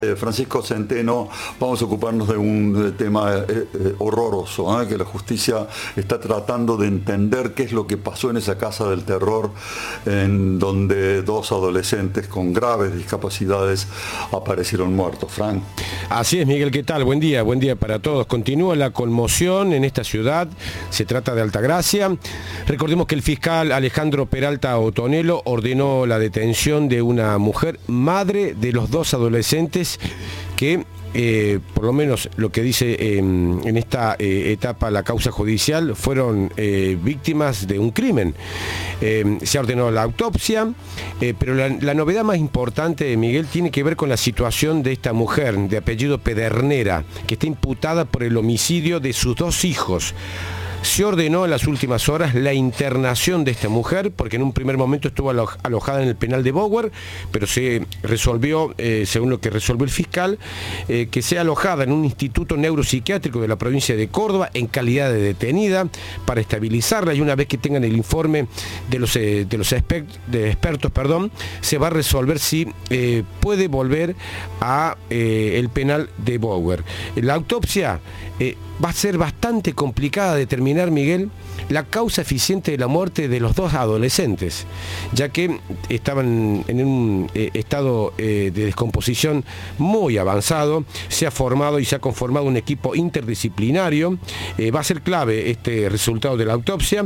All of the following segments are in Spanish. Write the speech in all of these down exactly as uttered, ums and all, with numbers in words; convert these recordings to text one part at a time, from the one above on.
Eh, Francisco Centeno, vamos a ocuparnos de un de tema eh, eh, horroroso, ¿eh? que la justicia está tratando de entender qué es lo que pasó en esa casa del terror, en donde dos adolescentes con graves discapacidades aparecieron muertos. Frank. Así es, Miguel, ¿qué tal? Buen día, buen día para todos. Continúa la conmoción en esta ciudad, se trata de Altagracia. Recordemos que el fiscal Alejandro Peralta Otonelo ordenó la detención de una mujer, madre de los dos adolescentes que, eh, por lo menos lo que dice eh, en esta eh, etapa la causa judicial, fueron eh, víctimas de un crimen. Eh, se ha ordenado la autopsia, eh, pero la, la novedad más importante, Miguel, tiene que ver con la situación de esta mujer de apellido Pedernera, que está imputada por el homicidio de sus dos hijos. Se ordenó en las últimas horas la internación de esta mujer, porque en un primer momento estuvo alojada en el penal de Bower, pero se resolvió, eh, según lo que resolvió el fiscal, eh, que sea alojada en un instituto neuropsiquiátrico de la provincia de Córdoba en calidad de detenida para estabilizarla, y una vez que tengan el informe de los, eh, de los expert, de expertos, perdón, se va a resolver si eh, puede volver a eh, el penal de Bower. La autopsia eh, va a ser bastante complicada de determinar, Miguel, la causa eficiente de la muerte de los dos adolescentes, ya que estaban en un eh, estado eh, de descomposición muy avanzado. Se ha formado y se ha conformado un equipo interdisciplinario. Eh, va a ser clave este resultado de la autopsia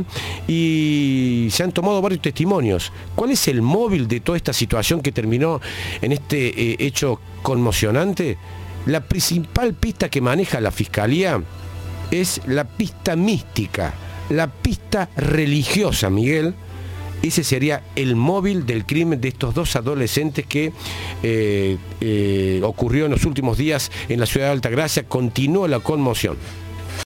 y se han tomado varios testimonios. ¿Cuál es el móvil de toda esta situación que terminó en este eh, hecho conmocionante? La principal pista que maneja la Fiscalía es la pista mística, la pista religiosa, Miguel. Ese sería el móvil del crimen de estos dos adolescentes que eh, eh, ocurrió en los últimos días en la ciudad de Altagracia. Continúa la conmoción.